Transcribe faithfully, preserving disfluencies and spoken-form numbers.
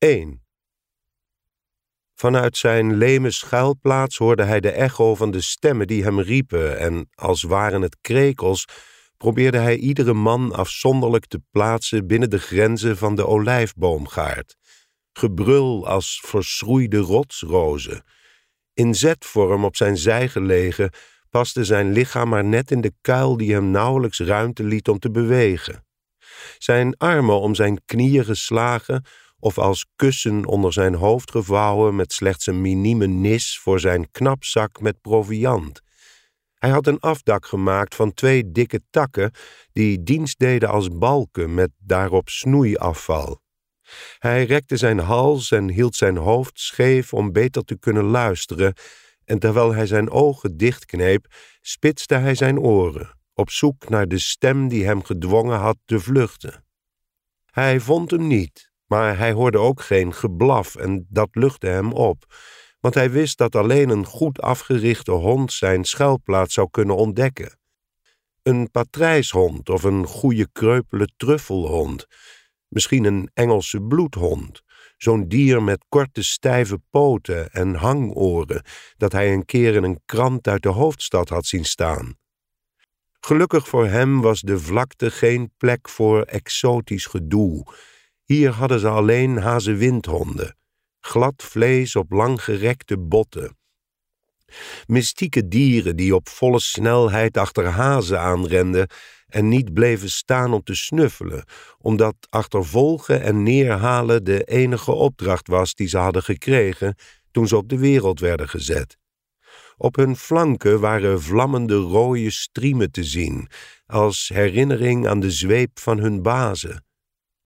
één. Vanuit zijn leme schuilplaats hoorde hij de echo van de stemmen die hem riepen en, als waren het krekels, probeerde hij iedere man afzonderlijk te plaatsen binnen de grenzen van de olijfboomgaard. Gebrul als verschroeide rotsrozen. In zetvorm op zijn zij gelegen, paste zijn lichaam maar net in de kuil die hem nauwelijks ruimte liet om te bewegen. Zijn armen om zijn knieën geslagen of als kussen onder zijn hoofd gevouwen met slechts een minieme nis voor zijn knapzak met proviand. Hij had een afdak gemaakt van twee dikke takken die dienst deden als balken met daarop snoeiafval. Hij rekte zijn hals en hield zijn hoofd scheef om beter te kunnen luisteren, en terwijl hij zijn ogen dichtkneep, spitste hij zijn oren, op zoek naar de stem die hem gedwongen had te vluchten. Hij vond hem niet, maar hij hoorde ook geen geblaf en dat luchtte hem op, want hij wist dat alleen een goed afgerichte hond zijn schuilplaats zou kunnen ontdekken. Een patrijshond of een goede kreupele truffelhond, misschien een Engelse bloedhond, zo'n dier met korte stijve poten en hangoren dat hij een keer in een krant uit de hoofdstad had zien staan. Gelukkig voor hem was de vlakte geen plek voor exotisch gedoe. Hier hadden ze alleen hazewindhonden, glad vlees op langgerekte botten. Mystieke dieren die op volle snelheid achter hazen aanrenden en niet bleven staan om te snuffelen, omdat achtervolgen en neerhalen de enige opdracht was die ze hadden gekregen toen ze op de wereld werden gezet. Op hun flanken waren vlammende rode striemen te zien, als herinnering aan de zweep van hun bazen.